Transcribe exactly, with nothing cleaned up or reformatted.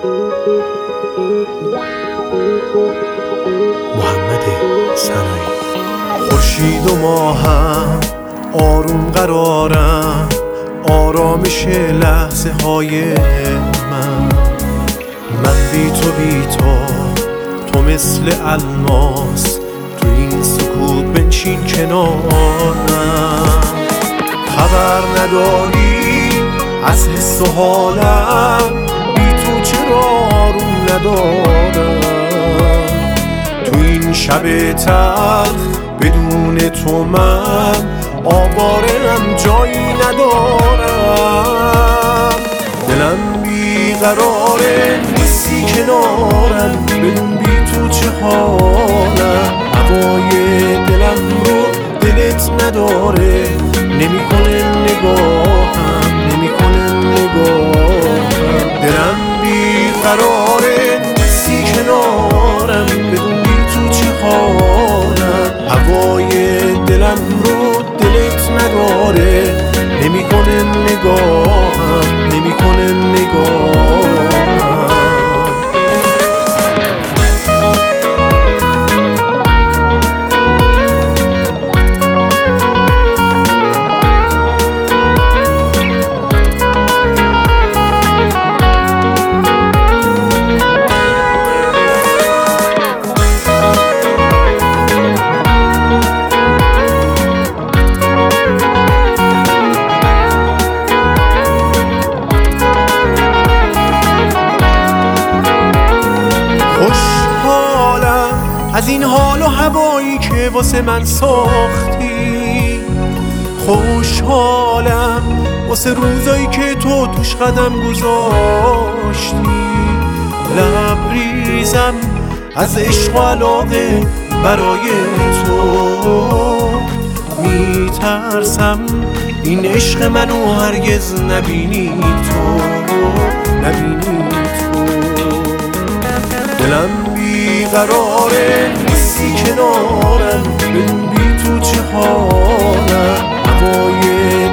محمد سنایی. خورشید و ماهم آروم قرارم، آرامش لحظه های من. من بی تو بی تو تو مثل الماس، تو این سکوت بنشین کنارم. خبر نداری از حس و حالم، بی تو چرا آروم ندارم. تو این شب تلخ بدون تو من آوارم، جایی ندارم. دلم بیقراره نیستی کنارم، بدون بی تو چه حالم. هوای دلم رو دلت نداره، نمیکنه نگاهم، نمیکنه نگاهم. دلم بیقراره نیستی کنارم، بدون بی تو چه حالم. هوای دلم رو دلت نداره، نمیکنه نگاهم، نمیکنه نگاهم. خوشحالم از این حال و هوایی که واسه من ساختی. خوشحالم واسه روزایی که تو توش قدم گذاشتی. لبریزم از عشق و علاقه برای تو، میترسم این عشق منو هرگز نبینی تو، نبینی تو. دلم بیقراره نیستی کنارم، بدون بی تو چه حالم. هوای